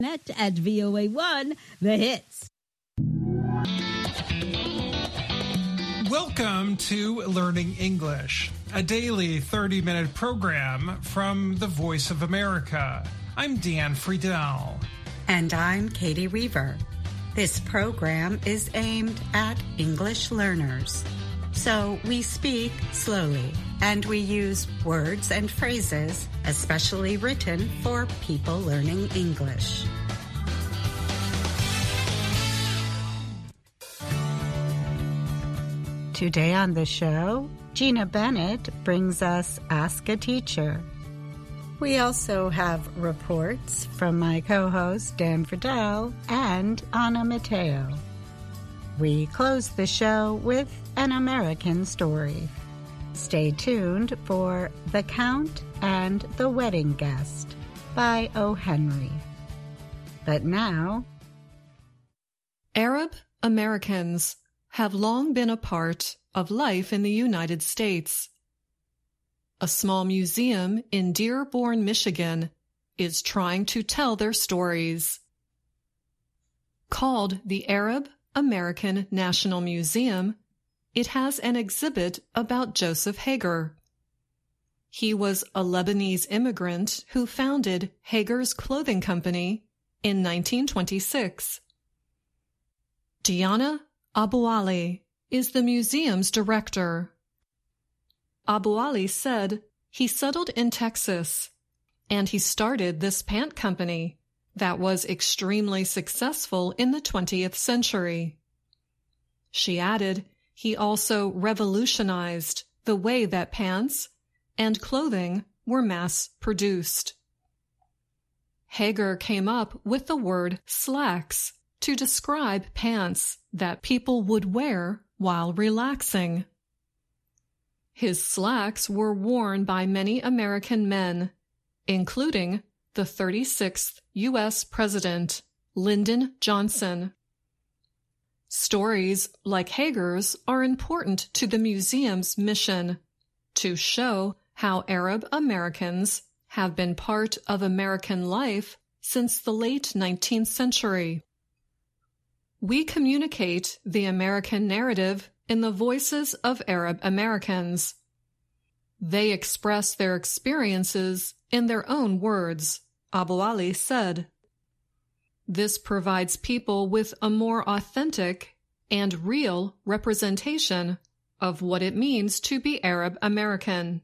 Net at VOA1, The Hits. Welcome to Learning English, a daily 30-minute program from the Voice of America. I'm Dan Friedel. And I'm Katie Weaver. This program is aimed at English learners. So we speak slowly, and we use words and phrases especially written for people learning English. Today on the show, Gina Bennett brings us Ask a Teacher. We also have reports from my co-host Dan Friedel and Anna Matteo. We close the show with an American story. Stay tuned for The Count and the Wedding Guest by O. Henry. But now, Arab Americans have long been a part of life in the United States. A small museum in Dearborn, Michigan, is trying to tell their stories. Called the Arab American National Museum, it has an exhibit about Joseph Hager. He was a Lebanese immigrant who founded Hager's Clothing Company in 1926. Diana Abu Ali is the museum's director. Abu Ali said he settled in Texas, and he started this pant company that was extremely successful in the 20th century. She added he also revolutionized the way that pants and clothing were mass-produced. Hager came up with the word slacks to describe pants that people would wear while relaxing. His slacks were worn by many American men, including the 36th U.S. President, Lyndon Johnson. Stories like Hager's are important to the museum's mission to show how Arab Americans have been part of American life since the late 19th century. We communicate the American narrative in the voices of Arab Americans. They express their experiences in their own words, Abu Ali said. This provides people with a more authentic and real representation of what it means to be Arab American.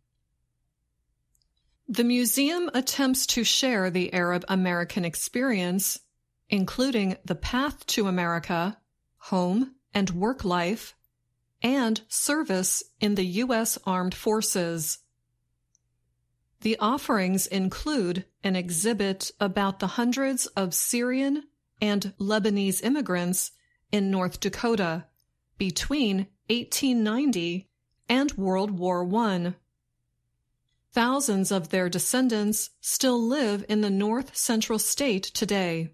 The museum attempts to share the Arab American experience, including the path to America, home and work life, and service in the U.S. Armed Forces. The offerings include an exhibit about the hundreds of Syrian and Lebanese immigrants in North Dakota between 1890 and World War I. Thousands of their descendants still live in the North Central state today.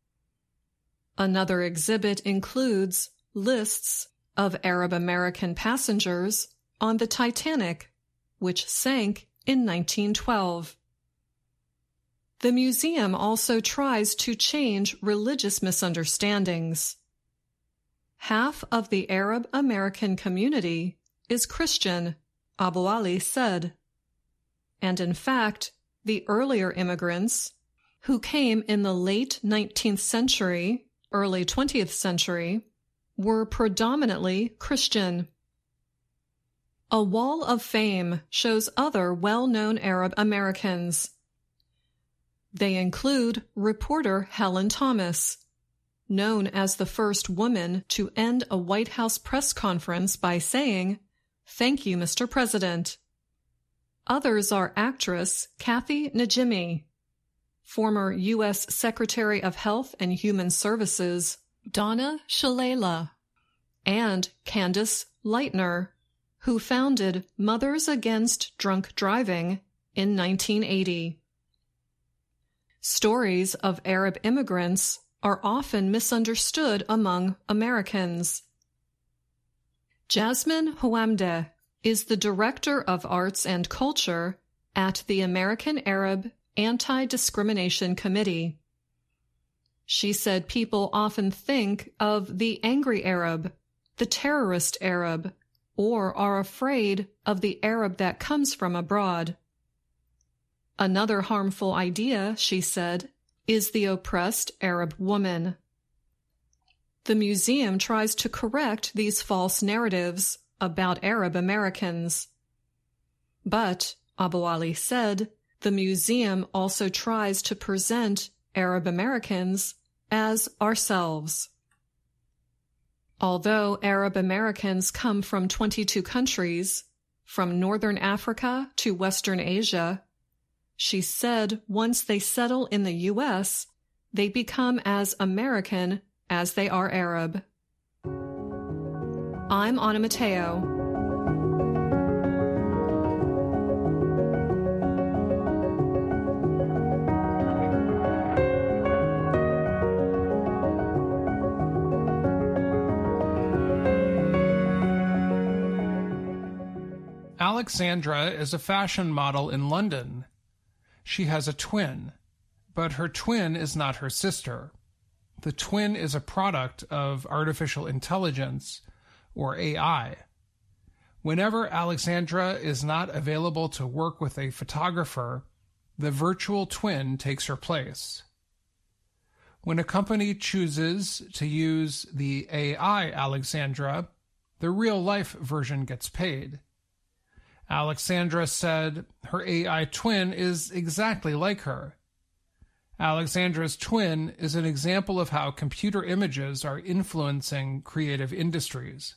Another exhibit includes lists of Arab American passengers on the Titanic, which sank in 1912. The museum also tries to change religious misunderstandings. Half of the Arab American community is Christian, Abu Ali said. And in fact, the earlier immigrants, who came in the late 19th century, early 20th century, were predominantly Christian. A wall of fame shows other well-known Arab Americans. They include reporter Helen Thomas, known as the first woman to end a White House press conference by saying, "Thank you, Mr. President." Others are actress Kathy Najimy, former U.S. Secretary of Health and Human Services Donna Shalala, and Candace Lightner, who founded Mothers Against Drunk Driving in 1980. Stories of Arab immigrants are often misunderstood among Americans. Jasmine Houamdeh is the Director of Arts and Culture at the American Arab Anti-Discrimination Committee. She said people often think of the angry Arab, the terrorist Arab, or are afraid of the Arab that comes from abroad. Another harmful idea, she said, is the oppressed Arab woman. The museum tries to correct these false narratives about Arab Americans. But, Abu Ali said, the museum also tries to present Arab Americans as ourselves. Although Arab Americans come from 22 countries, from Northern Africa to Western Asia, she said once they settle in the U.S., they become as American as they are Arab. I'm Ana Mateo. Alexandra is a fashion model in London. She has a twin, but her twin is not her sister. The twin is a product of artificial intelligence, or AI. Whenever Alexandra is not available to work with a photographer, the virtual twin takes her place. When a company chooses to use the AI Alexandra, the real-life version gets paid. Alexandra said her AI twin is exactly like her. Alexandra's twin is an example of how computer images are influencing creative industries.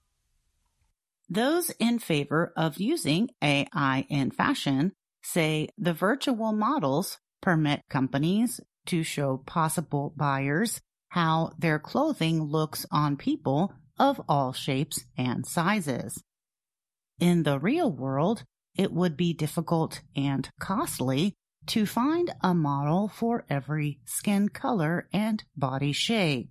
Those in favor of using AI in fashion say the virtual models permit companies to show possible buyers how their clothing looks on people of all shapes and sizes. In the real world, it would be difficult and costly to find a model for every skin color and body shape.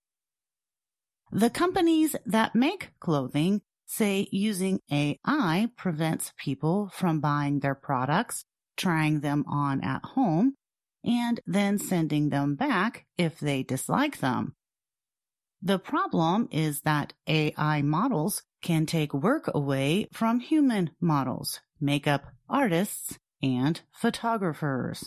The companies that make clothing say using AI prevents people from buying their products, trying them on at home, and then sending them back if they dislike them. The problem is that AI models can take work away from human models, makeup artists, and photographers.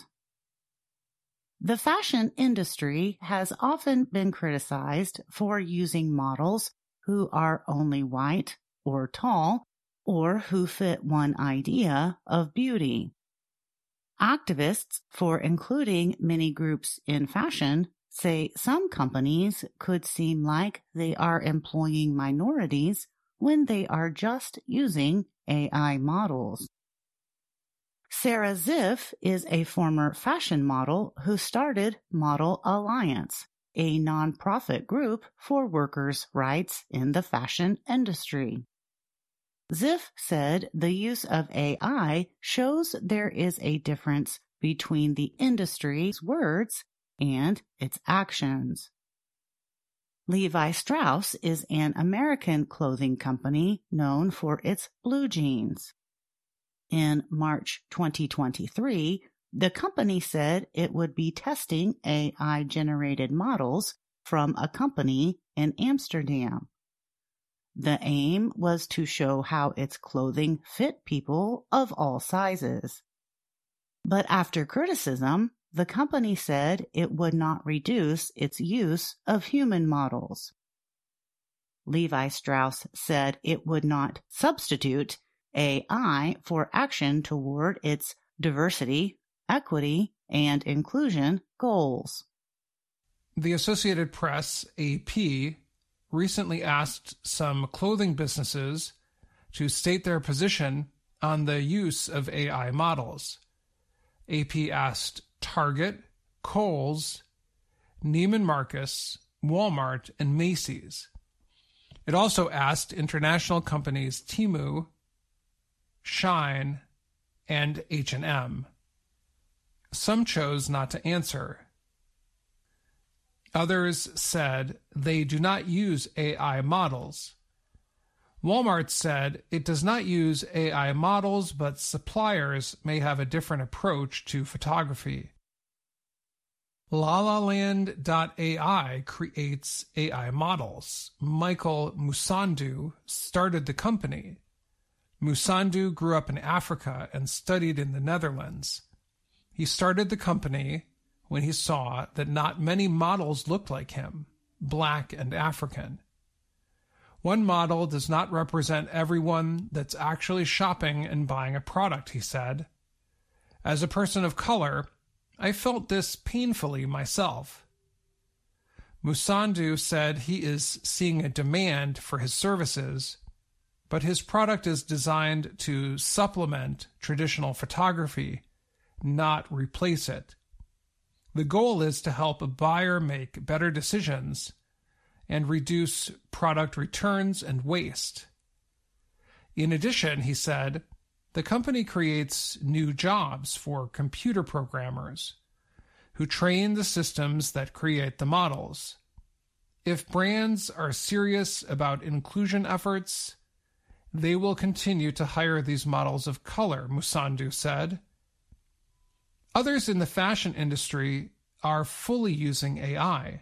The fashion industry has often been criticized for using models who are only white or tall or who fit one idea of beauty. Activists for including many groups in fashion say some companies could seem like they are employing minorities when they are just using AI models. Sarah Ziff is a former fashion model who started Model Alliance, a nonprofit group for workers' rights in the fashion industry. Ziff said the use of AI shows there is a difference between the industry's words and its actions. Levi Strauss is an American clothing company known for its blue jeans. In March 2023, the company said it would be testing AI-generated models from a company in Amsterdam. The aim was to show how its clothing fit people of all sizes. But after criticism, the company said it would not reduce its use of human models. Levi Strauss said it would not substitute AI for action toward its diversity, equity, and inclusion goals. The Associated Press, AP, recently asked some clothing businesses to state their position on the use of AI models. AP asked Target, Kohl's, Neiman Marcus, Walmart, and Macy's. It also asked international companies Temu, Shine, and H&M. Some chose not to answer. Others said they do not use AI models. Walmart said it does not use AI models, but suppliers may have a different approach to photography. LaLaLand.ai creates AI models. Michael Musandu started the company. Musandu grew up in Africa and studied in the Netherlands. He started the company when he saw that not many models looked like him, black and African. One model does not represent everyone that's actually shopping and buying a product, he said. As a person of color, I felt this painfully myself. Musandu said he is seeing a demand for his services, but his product is designed to supplement traditional photography, not replace it. The goal is to help a buyer make better decisions and reduce product returns and waste. In addition, he said, the company creates new jobs for computer programmers who train the systems that create the models. If brands are serious about inclusion efforts, they will continue to hire these models of color, Musandu said. Others in the fashion industry are fully using AI.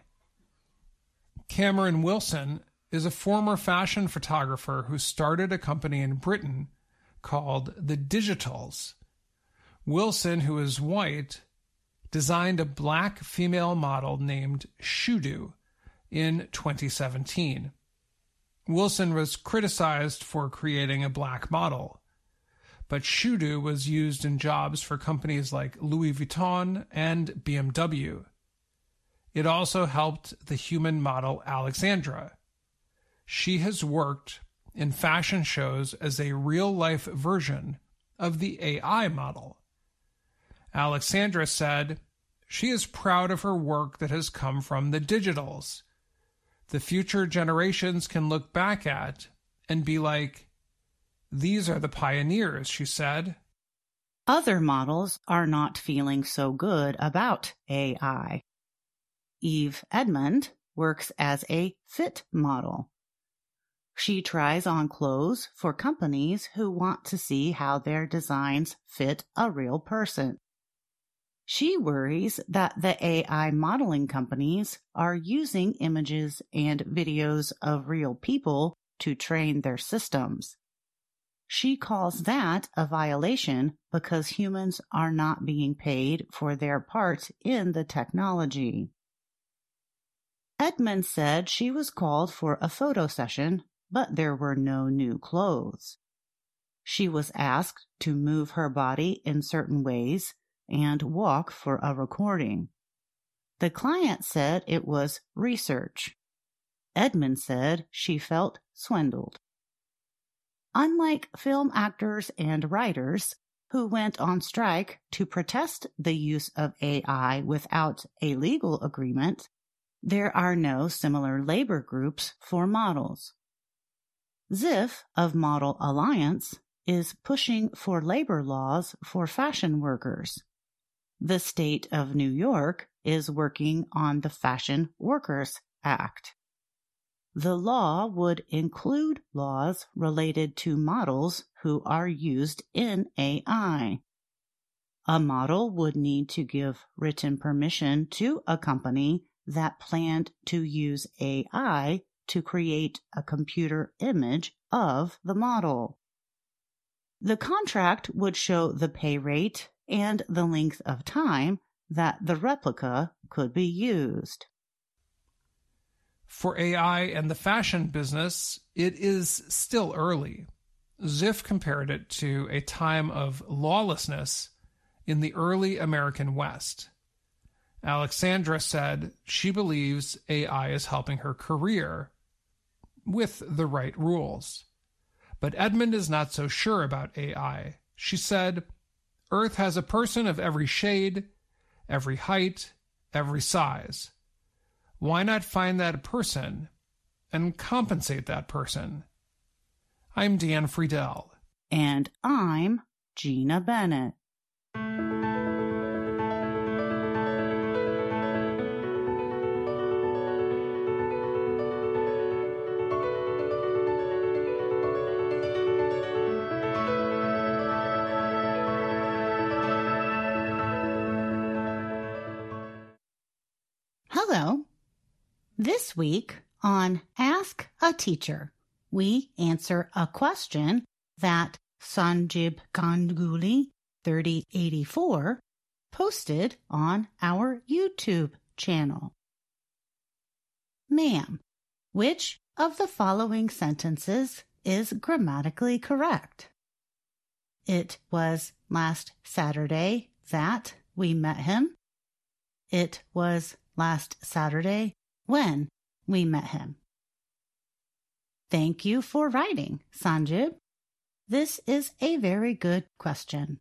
Cameron Wilson is a former fashion photographer who started a company in Britain called The Digitals. Wilson, who is white, designed a black female model named Shudu in 2017. Wilson was criticized for creating a black model, but Shudu was used in jobs for companies like Louis Vuitton and BMW. It also helped the human model Alexandra. She has worked in fashion shows as a real-life version of the AI model. Alexandra said she is proud of her work that has come from the Digitals. The future generations can look back at and be like, these are the pioneers, she said. Other models are not feeling so good about AI. Eve Edmond works as a fit model. She tries on clothes for companies who want to see how their designs fit a real person. She worries that the AI modeling companies are using images and videos of real people to train their systems. She calls that a violation because humans are not being paid for their part in the technology. Edmond said she was called for a photo session, but there were no new clothes. She was asked to move her body in certain ways and walk for a recording. The client said it was research. Edmond said she felt swindled. Unlike film actors and writers who went on strike to protest the use of AI without a legal agreement, there are no similar labor groups for models. Ziff of Model Alliance is pushing for labor laws for fashion workers. The state of New York is working on the Fashion Workers Act. The law would include laws related to models who are used in AI. A model would need to give written permission to a company that planned to use AI to create a computer image of the model. The contract would show the pay rate and the length of time that the replica could be used. For AI and the fashion business, it is still early. Ziff compared it to a time of lawlessness in the early American West. Alexandra said she believes AI is helping her career with the right rules. But Edmond is not so sure about AI. She said, Earth has a person of every shade, every height, every size. Why not find that person and compensate that person? I'm Dan Friedel. And I'm Gina Bennett. This week on Ask a Teacher, we answer a question that Sanjib Ganguly 3084 posted on our YouTube channel. Ma'am, which of the following sentences is grammatically correct? It was last Saturday that we met him. It was last Saturday when we met him. Thank you for writing, Sanjib. This is a very good question.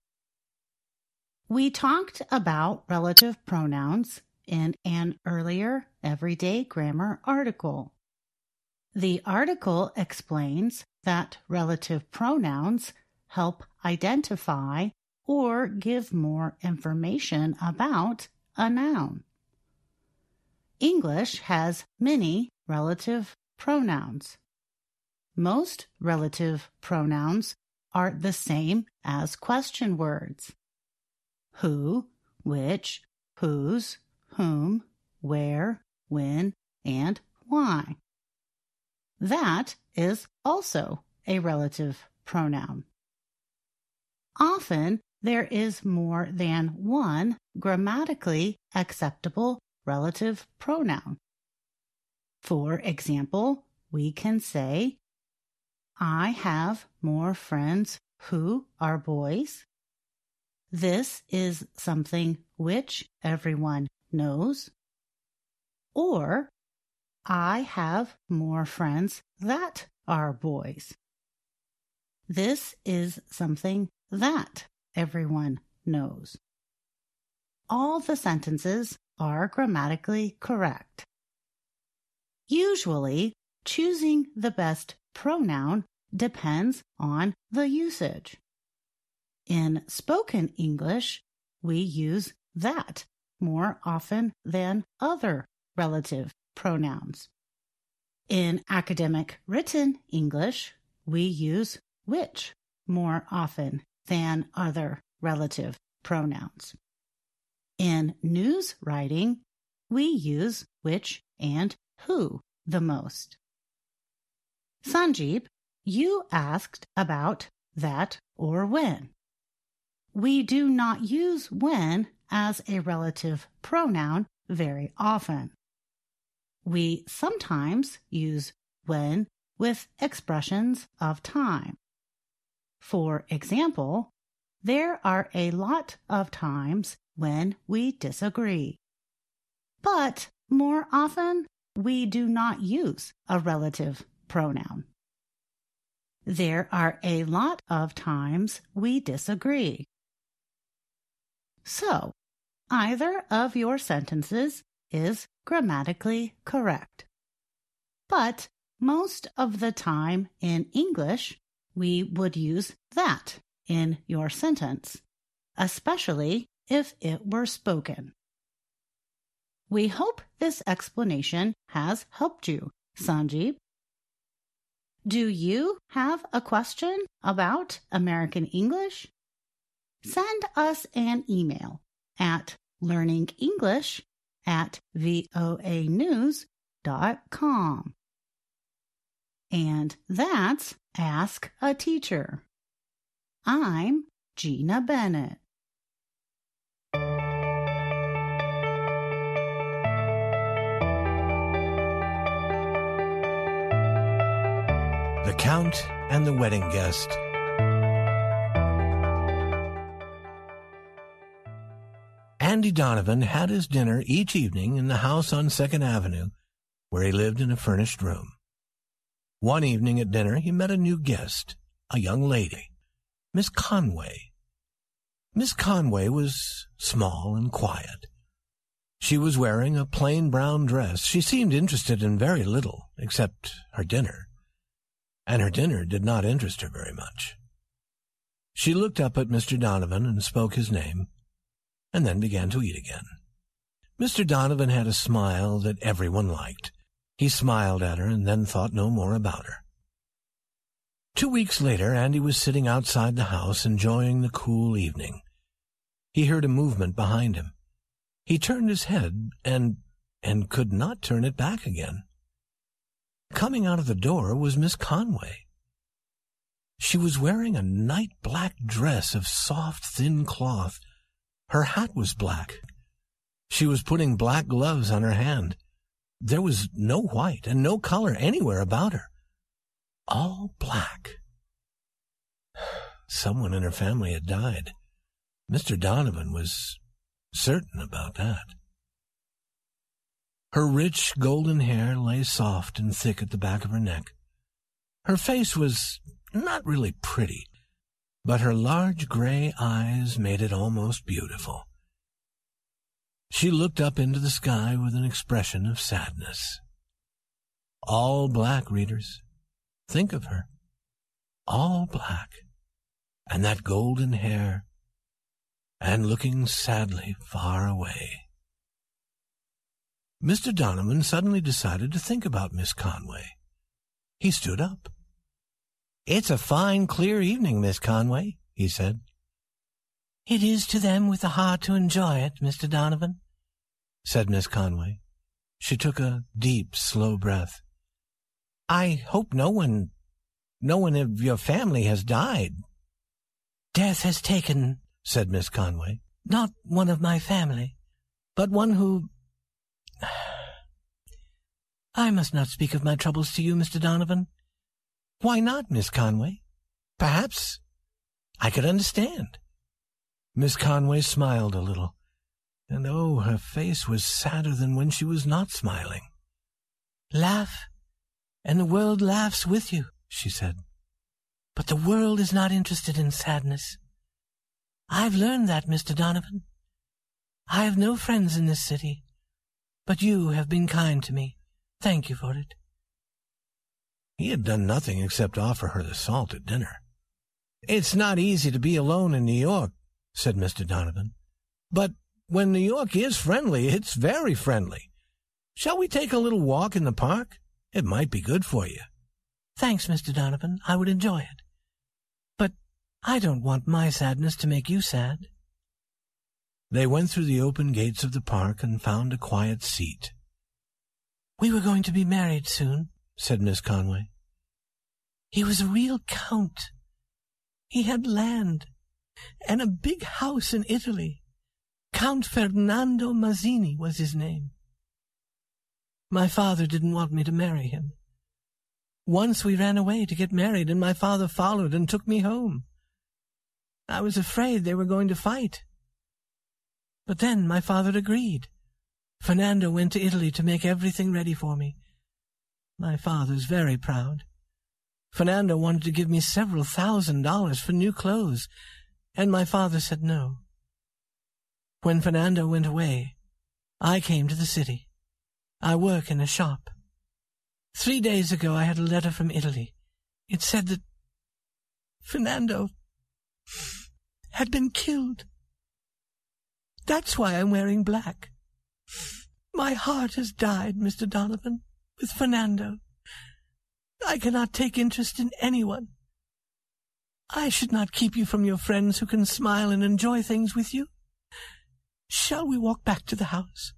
We talked about relative pronouns in an earlier Everyday Grammar article. The article explains that relative pronouns help identify or give more information about a noun. English has many relative pronouns. Most relative pronouns are the same as question words. Who, which, whose, whom, where, when, and why. That is also a relative pronoun. Often, there is more than one grammatically acceptable relative pronoun. For example, we can say, I have more friends who are boys. This is something which everyone knows. Or, I have more friends that are boys. This is something that everyone knows. All the sentences are grammatically correct. Usually, choosing the best pronoun depends on the usage. In spoken English, we use that more often than other relative pronouns. In academic written English, we use which more often than other relative pronouns. In news writing, we use which and who the most. Sanjib, you asked about that or when. We do not use when as a relative pronoun very often. We sometimes use when with expressions of time. For example, there are a lot of times when we disagree. But more often, we do not use a relative pronoun. There are a lot of times we disagree. So, either of your sentences is grammatically correct. But most of the time in English, we would use that in your sentence, especially if it were spoken. We hope this explanation has helped you, Sanjib. Do you have a question about American English? Send us an email at learningenglish@voanews.com. And that's Ask a Teacher. I'm Gina Bennett. The Count and the Wedding Guest. Andy Donovan had his dinner each evening in the house on 2nd Avenue, where he lived in a furnished room. One evening at dinner, he met a new guest, a young lady, Miss Conway. Miss Conway was small and quiet. She was wearing a plain brown dress. She seemed interested in very little, except her dinner. And her dinner did not interest her very much. She looked up at Mr. Donovan and spoke his name, and then began to eat again. Mr. Donovan had a smile that everyone liked. He smiled at her and then thought no more about her. 2 weeks later, Andy was sitting outside the house enjoying the cool evening. He heard a movement behind him. He turned his head, and and could not turn it back again. Coming out of the door was Miss Conway. She was wearing a night-black dress of soft, thin cloth. Her hat was black. She was putting black gloves on her hand. There was no white and no color anywhere about her. All black. Someone in her family had died. Mr. Donovan was certain about that. Her rich golden hair lay soft and thick at the back of her neck. Her face was not really pretty, but her large gray eyes made it almost beautiful. She looked up into the sky with an expression of sadness. All black, readers. Think of her. All black, and that golden hair, and looking sadly far away. Mr. Donovan suddenly decided to think about Miss Conway. He stood up. "It's a fine, clear evening, Miss Conway," he said. "It is to them with the heart to enjoy it, Mr. Donovan," said Miss Conway. She took a deep, slow breath. "I hope no one of your family has died." "Death has taken," said Miss Conway, "not one of my family, but one who... I must not speak of my troubles to you, Mr. Donovan." "Why not, Miss Conway? Perhaps I could understand." Miss Conway smiled a little, and oh, her face was sadder than when she was not smiling. "Laugh, and the world laughs with you," she said. "But the world is not interested in sadness. I've learned that, Mr. Donovan. I have no friends in this city, but you have been kind to me. Thank you for it." He had done nothing except offer her the salt at dinner. "It's not easy to be alone in New York," said Mr. Donovan. "But when New York is friendly, it's very friendly. Shall we take a little walk in the park? It might be good for you." "Thanks, Mr. Donovan. I would enjoy it. But I don't want my sadness to make you sad." They went through the open gates of the park and found a quiet seat. "We were going to be married soon," said Miss Conway. "He was a real count. He had land and a big house in Italy. Count Fernando Mazzini was his name. My father didn't want me to marry him. Once we ran away to get married, and my father followed and took me home. I was afraid they were going to fight. But then my father agreed. Fernando went to Italy to make everything ready for me. My father's very proud. Fernando wanted to give me several $1,000s for new clothes, and my father said no. When Fernando went away, I came to the city. I work in a shop. 3 days ago I had a letter from Italy. It said that Fernando had been killed. That's why I'm wearing black. My heart has died, Mr. Donovan, with Fernando. I cannot take interest in anyone. I should not keep you from your friends who can smile and enjoy things with you. Shall we walk back to the house?"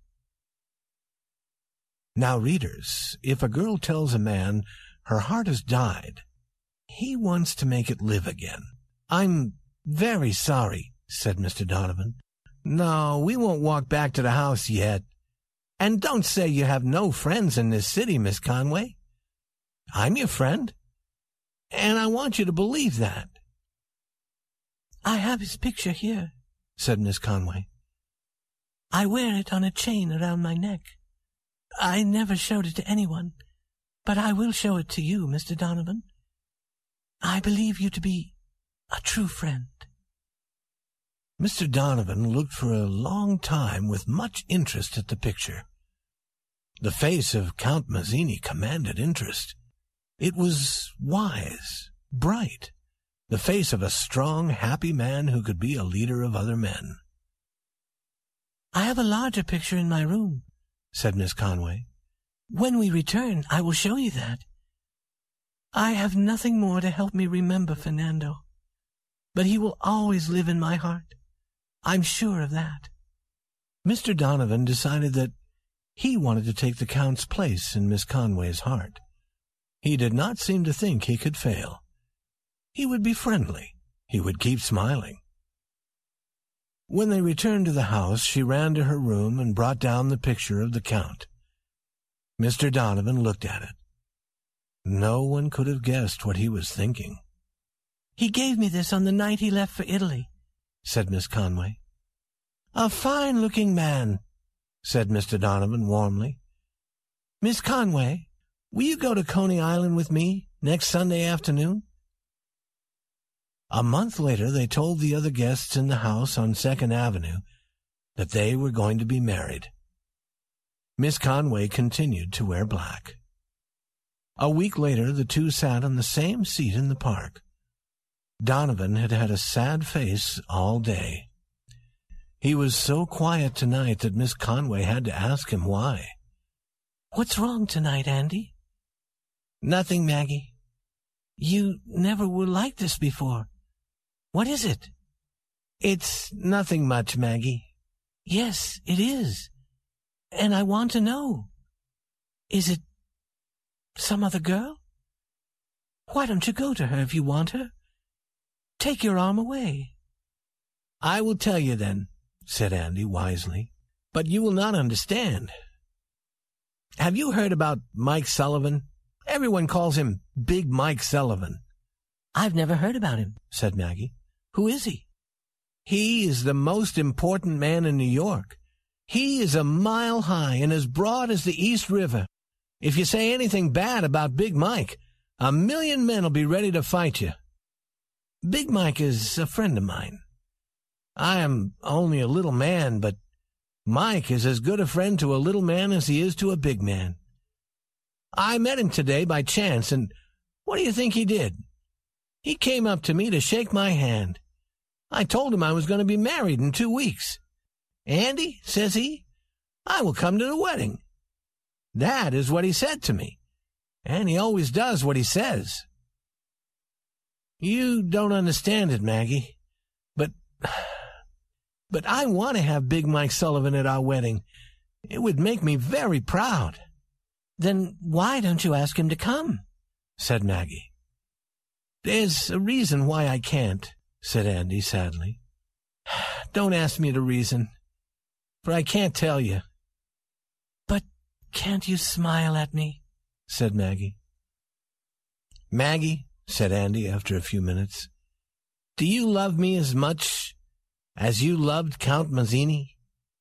Now, readers, if a girl tells a man her heart has died, he wants to make it live again. "I'm very sorry," said Mr. Donovan. "No, we won't walk back to the house yet. And don't say you have no friends in this city, Miss Conway. I'm your friend, and I want you to believe that." "I have his picture here," said Miss Conway. "I wear it on a chain around my neck. I never showed it to anyone, but I will show it to you, Mr. Donovan. I believe you to be a true friend." Mr. Donovan looked for a long time with much interest at the picture. The face of Count Mazzini commanded interest. It was wise, bright, the face of a strong, happy man who could be a leader of other men. "I have a larger picture in my room," said Miss Conway. "When we return, I will show you that. I have nothing more to help me remember Fernando, but he will always live in my heart. I'm sure of that." Mr. Donovan decided that He wanted to take the Count's place in Miss Conway's heart. He did not seem to think he could fail. He would be friendly. He would keep smiling. When they returned to the house, she ran to her room and brought down the picture of the Count. Mr. Donovan looked at it. No one could have guessed what he was thinking. "He gave me this on the night he left for Italy," said Miss Conway. "A fine-looking man," said Mr. Donovan warmly. "Miss Conway, will you go to Coney Island with me next Sunday afternoon?" A month later, they told the other guests in the house on 2nd Avenue that they were going to be married. Miss Conway continued to wear black. A week later, the two sat on the same seat in the park. Donovan had had a sad face all day. He was so quiet tonight that Miss Conway had to ask him why. "What's wrong tonight, Andy?" "Nothing, Maggie. You never were like this before. What is it?" "It's nothing much, Maggie." "Yes, it is. And I want to know. Is it some other girl? Why don't you go to her if you want her? Take your arm away." "I will tell you then," said Andy wisely, "but you will not understand. Have you heard about Mike Sullivan? Everyone calls him Big Mike Sullivan." "I've never heard about him," said Maggie. "Who is he?" "He is the most important man in New York. He is a mile high and as broad as the East River. If you say anything bad about Big Mike, 1,000,000 men will be ready to fight you. Big Mike is a friend of mine. I am only a little man, but Mike is as good a friend to a little man as he is to a big man. I met him today by chance, and what do you think he did? He came up to me to shake my hand. I told him I was going to be married in 2 weeks. 'Andy,' says he, 'I will come to the wedding.' That is what he said to me, and he always does what he says. You don't understand it, Maggie, but I want to have Big Mike Sullivan at our wedding. It would make me very proud." "Then why don't you ask him to come?" said Maggie. "There's a reason why I can't," said Andy sadly. "Don't ask me the reason, for I can't tell you." "But can't you smile at me?" said Maggie. "Maggie," said Andy after a few minutes, "do you love me as much as you loved Count Mazzini?"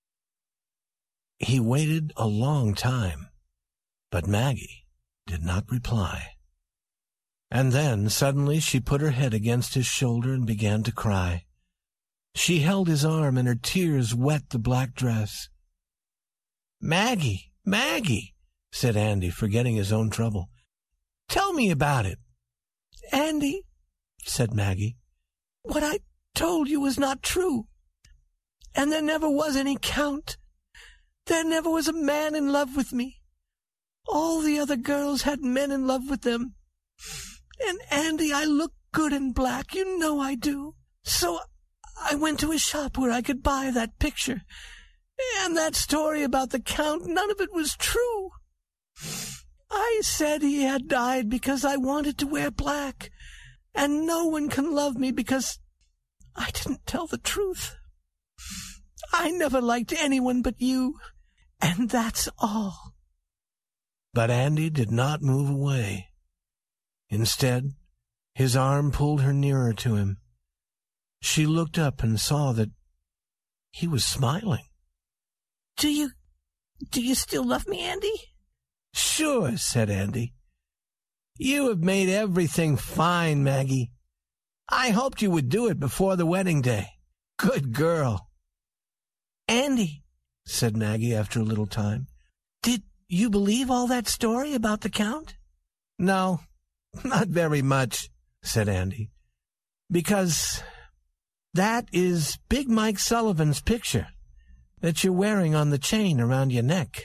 He waited a long time, but Maggie did not reply. And then, suddenly, she put her head against his shoulder and began to cry. She held his arm, and her tears wet the black dress. "Maggie, Maggie," said Andy, forgetting his own trouble. "Tell me about it." "Andy," said Maggie, "what I told you was not true. And there never was any Count. There never was a man in love with me. All the other girls had men in love with them. And, Andy, I look good in black, you know I do. So I went to a shop where I could buy that picture. And that story about the Count, none of it was true. I said he had died because I wanted to wear black, and no one can love me because I didn't tell the truth. I never liked anyone but you, and that's all." But Andy did not move away. Instead, his arm pulled her nearer to him. She looked up and saw that he was smiling. Do you still love me, Andy?" "Sure," said Andy. "You have made everything fine, Maggie. I hoped you would do it before the wedding day. Good girl." "Andy," said Maggie after a little time, "did you believe all that story about the Count?" "No, not very much," said Andy, "because that is Big Mike Sullivan's picture that you're wearing on the chain around your neck."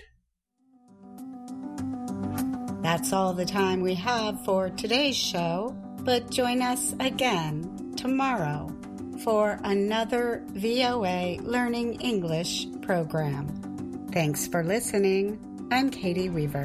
That's all the time we have for today's show, but join us again tomorrow for another VOA Learning English program. Thanks for listening. I'm Katie Weaver.